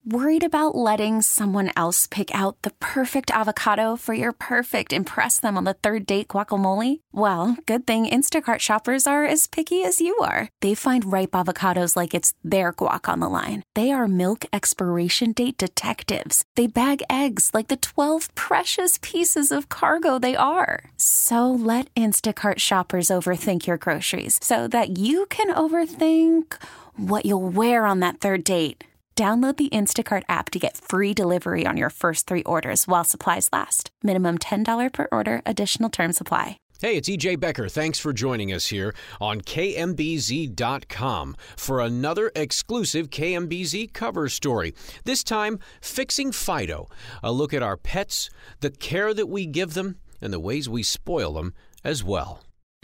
Worried about letting someone else pick out the perfect avocado for your perfect impress them on the third date guacamole? Well, good thing Instacart shoppers are as picky as you are. They find ripe avocados like it's their guac on the line. They are milk expiration date detectives. They bag eggs like the 12 precious pieces of cargo they are. So let Instacart shoppers overthink your groceries so that you can overthink what you'll wear on that third date. Download the Instacart app to get free delivery on your first 3 orders while supplies last. Minimum $10 per order. Additional terms apply. Hey, it's EJ Becker. Thanks for joining us here on KMBZ.com for another exclusive KMBZ cover story. This time, Fixing Fido. A look at our pets, the care that we give them, and the ways we spoil them as well.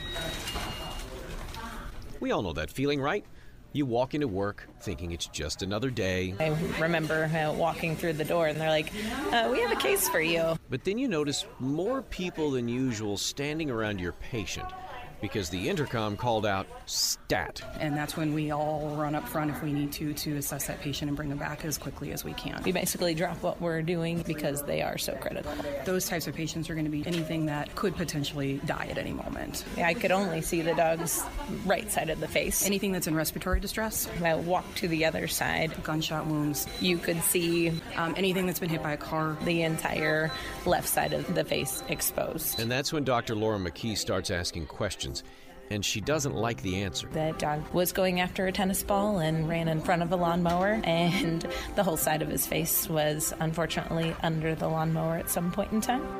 We all know that feeling, right? You walk into work thinking it's just another day. I remember walking through the door and they're like, we have a case for you. But then you notice more people than usual standing around your patient because the intercom called out stat. And that's when we all run up front if we need to assess that patient and bring them back as quickly as we can. We basically drop what we're doing because they are so critical. Those types of patients are going to be anything that could potentially die at any moment. I could only see the dog's right side of the face. Anything that's in respiratory distress. I walked to the other side. Gunshot wounds. You could see anything that's been hit by a car. The entire left side of the face exposed. And that's when Dr. Laura McKee starts asking questions. And she doesn't like the answer. That dog was going after a tennis ball and ran in front of a lawnmower, and the whole side of his face was unfortunately under the lawnmower at some point in time.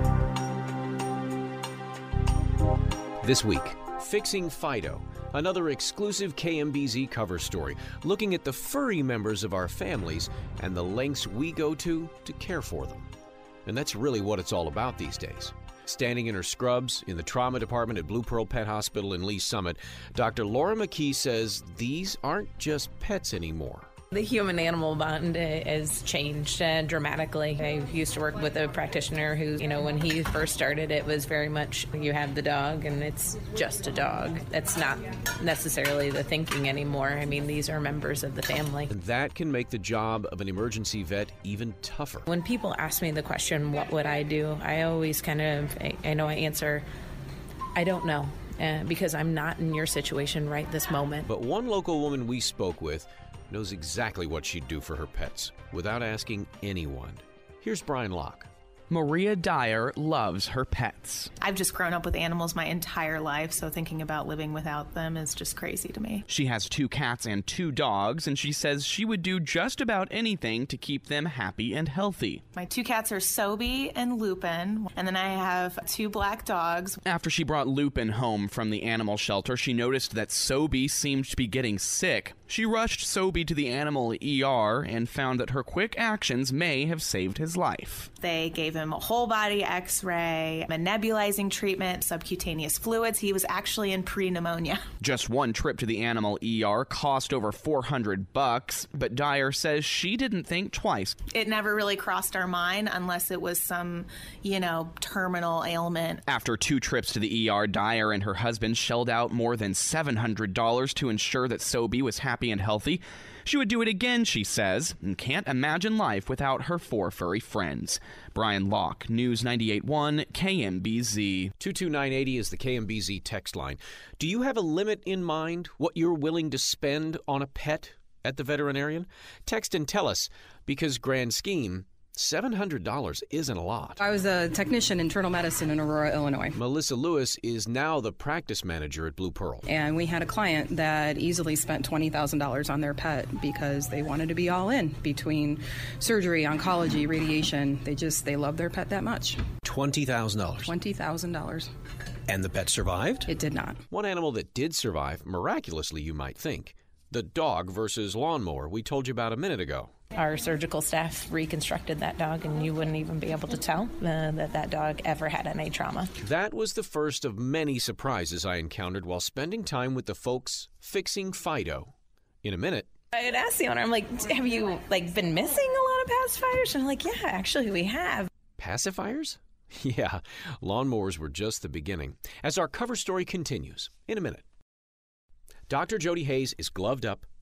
This week, Fixing Fido, another exclusive KMBZ cover story, looking at the furry members of our families and the lengths we go to care for them. And that's really what it's all about these days. Standing in her scrubs in the trauma department at Blue Pearl Pet Hospital in Lee Summit, Dr. Laura McKee says these aren't just pets anymore. The human-animal bond has changed dramatically. I used to work with a practitioner who, when he first started, it was very much you have the dog and it's just a dog. That's not necessarily the thinking anymore. I mean, these are members of the family. And that can make the job of an emergency vet even tougher. When people ask me the question, what would I do? I always I answer, I don't know, because I'm not in your situation right this moment. But one local woman we spoke with knows exactly what she'd do for her pets without asking anyone. Here's Brian Locke. Maria Dyer loves her pets. I've just grown up with animals my entire life, so thinking about living without them is just crazy to me. She has 2 cats and 2 dogs, and she says she would do just about anything to keep them happy and healthy. My 2 cats are Sobe and Lupin, and then I have 2 black dogs. After she brought Lupin home from the animal shelter, she noticed that Sobe seemed to be getting sick. She rushed Sobe to the animal ER and found that her quick actions may have saved his life. They gave him a whole body x-ray, a nebulizing treatment, subcutaneous fluids. He was actually in pre-pneumonia. Just one trip to the animal ER cost over $400, but Dyer says she didn't think twice. It never really crossed our mind unless it was some, terminal ailment. After 2 trips to the ER, Dyer and her husband shelled out more than $700 to ensure that Sobe was happy and healthy. She would do it again, she says, and can't imagine life without her 4 furry friends. Brian Locke, News 98.1 KMBZ. 22980 is the KMBZ text line. Do you have a limit in mind, what you're willing to spend on a pet at the veterinarian? Text and tell us, because grand scheme, $700 isn't a lot. I was a technician in internal medicine in Aurora, Illinois. Melissa Lewis is now the practice manager at Blue Pearl. And we had a client that easily spent $20,000 on their pet because they wanted to be all in between surgery, oncology, radiation. They love their pet that much. $20,000. $20,000. And the pet survived? It did not. One animal that did survive, miraculously you might think, the dog versus lawnmower we told you about a minute ago. Our surgical staff reconstructed that dog, and you wouldn't even be able to tell that dog ever had any trauma. That was the first of many surprises I encountered while spending time with the folks fixing Fido. In a minute, I had asked the owner, I'm like, have you been missing a lot of pacifiers? And I'm like, yeah, actually we have. Pacifiers? Yeah, lawnmowers were just the beginning. As our cover story continues, in a minute. Dr. Jody Hayes is gloved up,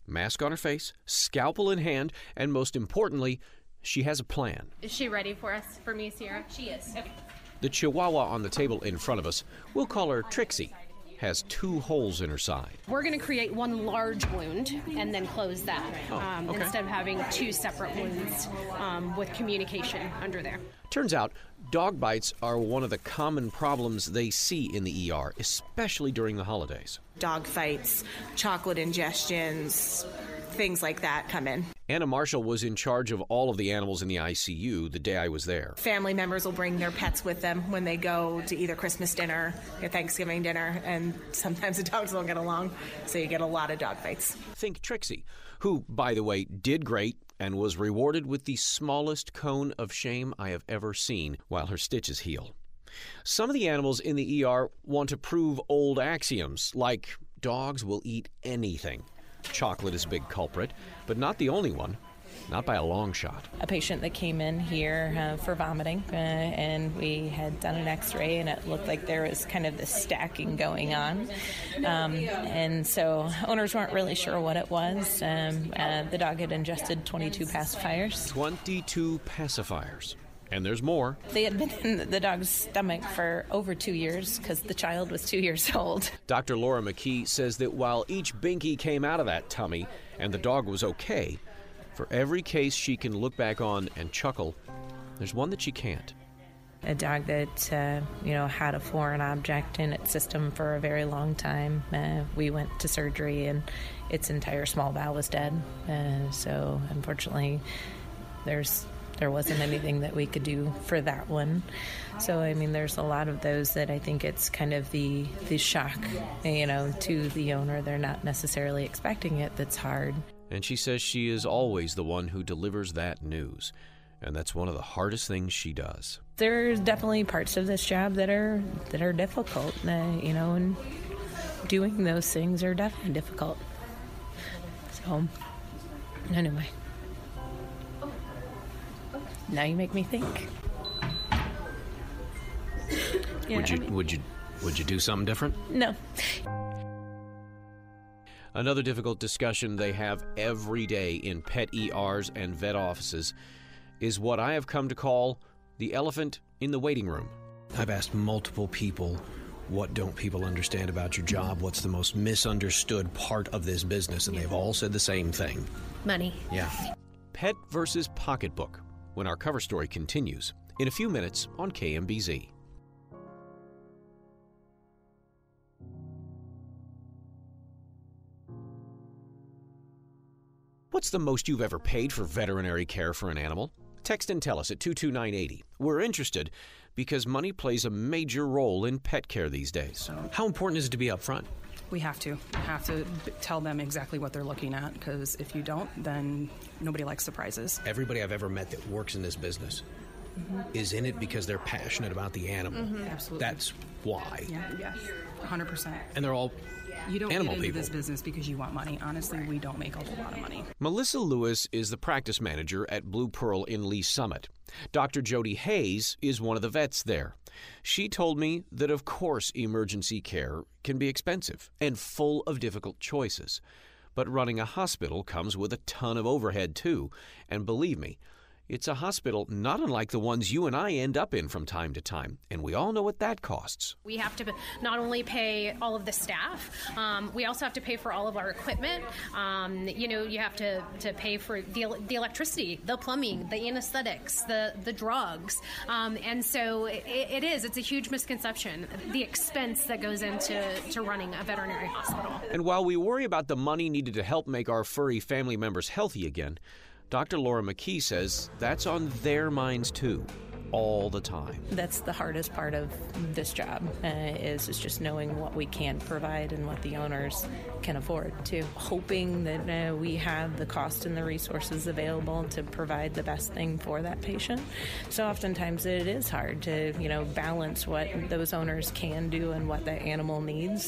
mask on her face, scalpel in hand, and most importantly, she has a plan. Is she ready for me, Sierra? She is. Okay. The Chihuahua on the table in front of us, we'll call her Trixie, has 2 holes in her side. We're going to create one large wound and then close that instead of having 2 separate wounds with communication under there. Turns out, dog bites are one of the common problems they see in the ER, especially during the holidays. Dog fights, chocolate ingestions, things like that come in. Anna Marshall was in charge of all of the animals in the ICU the day I was there. Family members will bring their pets with them when they go to either Christmas dinner or Thanksgiving dinner, and sometimes the dogs don't get along, so you get a lot of dog fights. Think Trixie, who, by the way, did great and was rewarded with the smallest cone of shame I have ever seen while her stitches heal. Some of the animals in the ER want to prove old axioms, like dogs will eat anything. Chocolate is a big culprit, but not the only one. Not by a long shot. A patient that came in here for vomiting, and we had done an x-ray, and it looked like there was kind of this stacking going on. And so owners weren't really sure what it was. The dog had ingested 22 pacifiers. 22 pacifiers. And there's more. They had been in the dog's stomach for over 2 years because the child was 2 years old. Dr. Laura McKee says that while each binky came out of that tummy and the dog was okay, for every case she can look back on and chuckle, there's one that she can't. A dog that, had a foreign object in its system for a very long time. We went to surgery and its entire small bowel was dead. So unfortunately, there wasn't anything that we could do for that one. So, there's a lot of those that I think it's kind of the shock, to the owner. They're not necessarily expecting it. That's hard. And she says she is always the one who delivers that news. And that's one of the hardest things she does. There's definitely parts of this job that are difficult, and doing those things are definitely difficult. So, anyway. Now you make me think. Yeah, would you do something different? No. Another difficult discussion they have every day in pet ERs and vet offices is what I have come to call the elephant in the waiting room. I've asked multiple people, what don't people understand about your job? What's the most misunderstood part of this business? And they've all said the same thing. Money. Yeah. Pet versus pocketbook, when our cover story continues in a few minutes on KMBZ. What's the most you've ever paid for veterinary care for an animal? Text and tell us at 22980. We're interested because money plays a major role in pet care these days. How important is it to be upfront? We have to tell them exactly what they're looking at, because if you don't, then nobody likes surprises. Everybody I've ever met that works in this business is in it because they're passionate about the animal. Absolutely. That's why. Yeah, 100%. And they're all You don't animal get into people. this business because you want money. Honestly, we don't make a whole lot of money. Melissa Lewis is the practice manager at Blue Pearl in Lee Summit. Dr. Jody Hayes is one of the vets there. She told me that, of course, emergency care can be expensive and full of difficult choices. But running a hospital comes with a ton of overhead, too. And believe me, it's a hospital not unlike the ones you and I end up in from time to time, and we all know what that costs. We have to not only pay all of the staff, we also have to pay for all of our equipment. You have to pay for the electricity, the plumbing, the anesthetics, the drugs. And so it's a huge misconception, the expense that goes into running a veterinary hospital. And while we worry about the money needed to help make our furry family members healthy again, Dr. Laura McKee says that's on their minds too, all the time. That's the hardest part of this job, is just knowing what we can provide and what the owners can afford too. Hoping that we have the cost and the resources available to provide the best thing for that patient. So oftentimes it is hard to, balance what those owners can do and what that animal needs.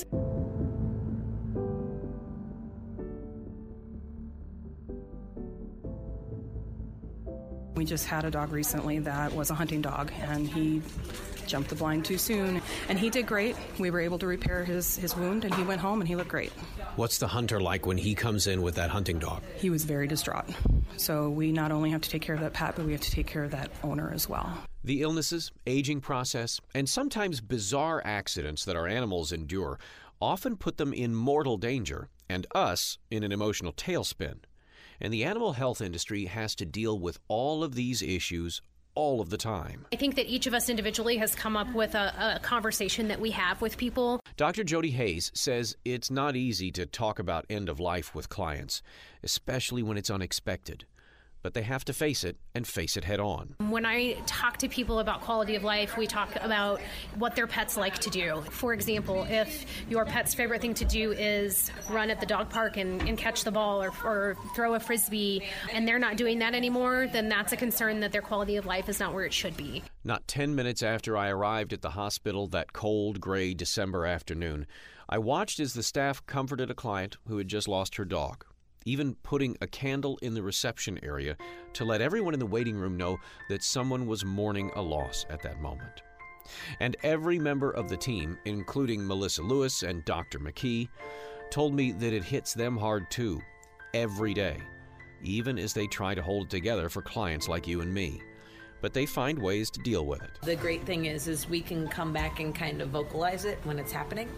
We just had a dog recently that was a hunting dog, and he jumped the blind too soon, and he did great. We were able to repair his wound, and he went home, and he looked great. What's the hunter like when he comes in with that hunting dog? He was very distraught. So we not only have to take care of that pet, but we have to take care of that owner as well. The illnesses, aging process, and sometimes bizarre accidents that our animals endure often put them in mortal danger, and us in an emotional tailspin. And the animal health industry has to deal with all of these issues all of the time. I think that each of us individually has come up with a conversation that we have with people. Dr. Jody Hayes says it's not easy to talk about end of life with clients, especially when it's unexpected. But they have to face it and face it head on. When I talk to people about quality of life, we talk about what their pets like to do. For example, if your pet's favorite thing to do is run at the dog park and catch the ball or throw a frisbee, and they're not doing that anymore, then that's a concern that their quality of life is not where it should be. Not 10 minutes after I arrived at the hospital that cold, gray December afternoon, I watched as the staff comforted a client who had just lost her dog, even putting a candle in the reception area to let everyone in the waiting room know that someone was mourning a loss at that moment. And every member of the team, including Melissa Lewis and Dr. McKee, told me that it hits them hard too, every day, even as they try to hold it together for clients like you and me. But they find ways to deal with it. The great thing is we can come back and kind of vocalize it when it's happening.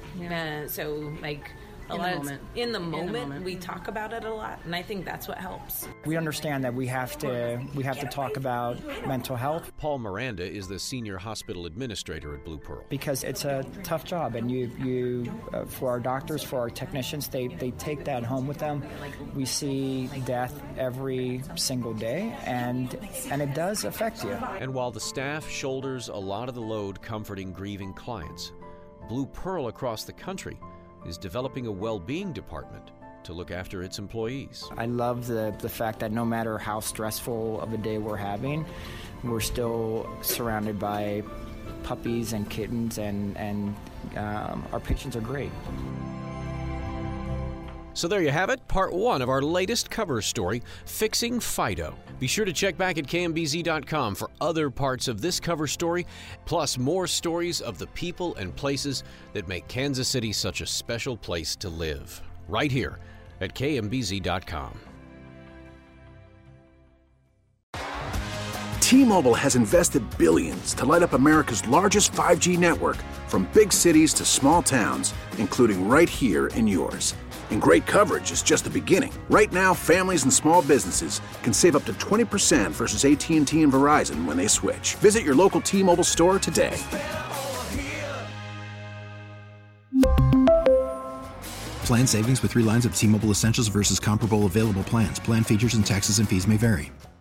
In the moment, we talk about it a lot, and I think that's what helps. We understand that we have to talk about mental health. Paul Miranda is the senior hospital administrator at Blue Pearl. Because it's a tough job, and you for our doctors, for our technicians, they take that home with them. We see death every single day, and it does affect you. And while the staff shoulders a lot of the load comforting grieving clients, Blue Pearl across the country is developing a well-being department to look after its employees. I love the fact that no matter how stressful of a day we're having, we're still surrounded by puppies and kittens, and our patients are great. So there you have it, part one of our latest cover story, Fixing Fido. Be sure to check back at KMBZ.com for other parts of this cover story, plus more stories of the people and places that make Kansas City such a special place to live. Right here at KMBZ.com. T-Mobile has invested billions to light up America's largest 5G network, from big cities to small towns, including right here in yours. And great coverage is just the beginning. Right now, families and small businesses can save up to 20% versus AT&T and Verizon when they switch. Visit your local T-Mobile store today. Plan savings with 3 lines of T-Mobile Essentials versus comparable available plans. Plan features and taxes and fees may vary.